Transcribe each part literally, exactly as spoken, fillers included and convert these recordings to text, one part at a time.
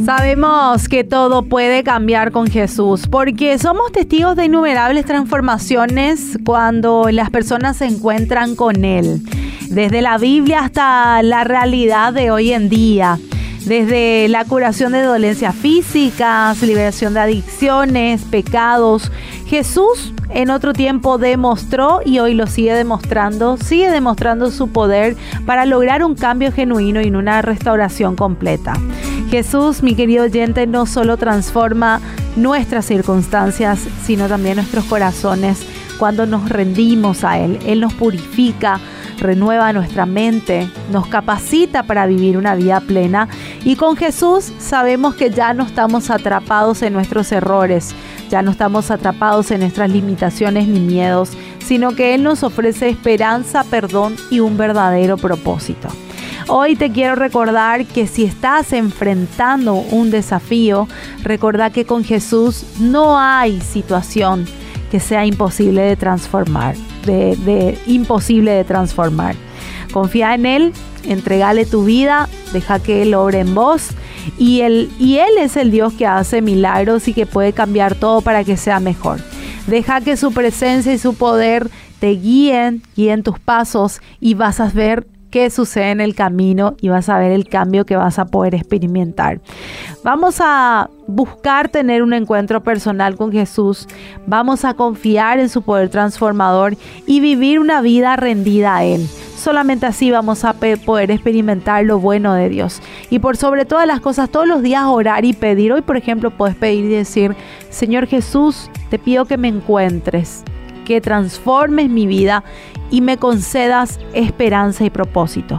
Sabemos que todo puede cambiar con Jesús, porque somos testigos de innumerables transformaciones cuando las personas se encuentran con Él. Desde la Biblia hasta la realidad de hoy en día. Desde la curación de dolencias físicas, liberación de adicciones, pecados. Jesús en otro tiempo demostró y hoy lo sigue demostrando, sigue demostrando su poder para lograr un cambio genuino y una restauración completa. Jesús, mi querido oyente, no solo transforma nuestras circunstancias, sino también nuestros corazones cuando nos rendimos a Él. Él nos purifica, renueva nuestra mente, nos capacita para vivir una vida plena, y con Jesús sabemos que ya no estamos atrapados en nuestros errores, ya no estamos atrapados en nuestras limitaciones ni miedos, sino que Él nos ofrece esperanza, perdón y un verdadero propósito. Hoy te quiero recordar que si estás enfrentando un desafío, recordá que con Jesús no hay situación que sea imposible de transformar, de, de imposible de transformar. Confía en Él, entregale tu vida, deja que Él obre en vos, y Él, y Él es el Dios que hace milagros y que puede cambiar todo para que sea mejor. Deja que su presencia y su poder te guíen, guíen tus pasos, y vas a ver qué sucede en el camino y vas a ver el cambio que vas a poder experimentar. Vamos a buscar tener un encuentro personal con Jesús. Vamos a confiar en su poder transformador y vivir una vida rendida a Él. Solamente así vamos a poder experimentar lo bueno de Dios. Y por sobre todas las cosas, todos los días orar y pedir. Hoy, por ejemplo, puedes pedir y decir: Señor Jesús, te pido que me encuentres, que transformes mi vida y me concedas esperanza y propósito.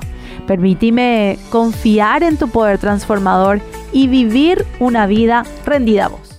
Permíteme confiar en tu poder transformador y vivir una vida rendida a vos.